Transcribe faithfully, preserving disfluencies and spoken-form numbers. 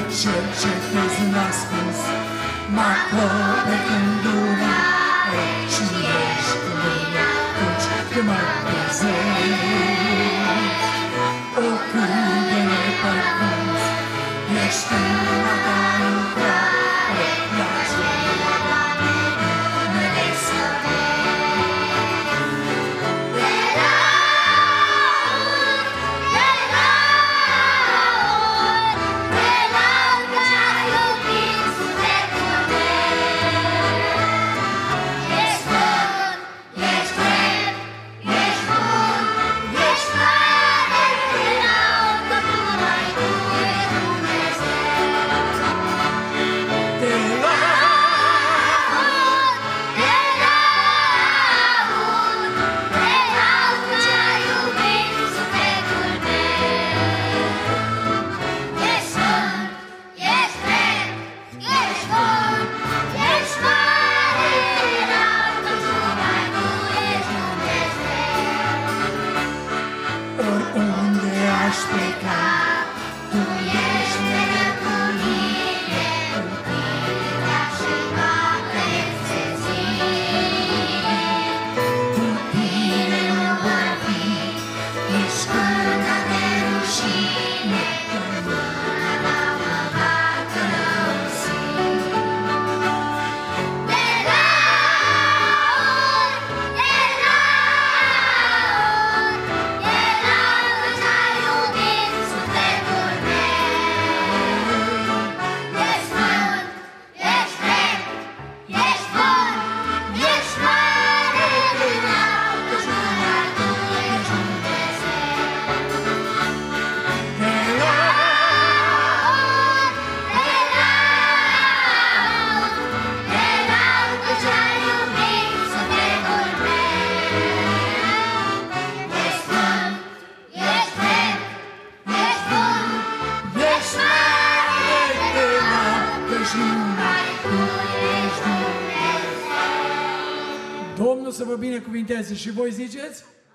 Cel ce crezi în ascuns, mă acoperi când durare și ești cu mine atunci când mă prezinți. O cât de nepăguns, ești în a ta lucrare, iar aceea, Doamne, ne desăvărești. Te laud, te laud, te laud că ai iubit sufletul meu. Ești bun, ești drept, ești bun, ești mare, te laud că numai Tu ești Dumnezeu. Te Te laud, te laud că ai iubit sufletul meu. Ești sfânt, ești drept, ești bun, ești mare, te laud că numai Tu ești Dumnezeu. Oriunde aș pleca, Tu ești mereu cu mine, iubirea și noaptea se ține. Cu Tine nu voi fi, nici când am de rușine, când mâna ta mă va călăuzi. Te laud, te laud, te laud că ai iubit sufletul meu. Ești sfânt, ești drept, ești bun, ești mare, te laud că numai Tu ești Dumnezeu. te laud. Te laud, te laud că ai iubit sufletul meu. Ești sfânt, ești drept, ești bun, ești mare, te laud că numai Tu ești Dumnezeu. Domnul să vă binecuvinteze și voi ziceți?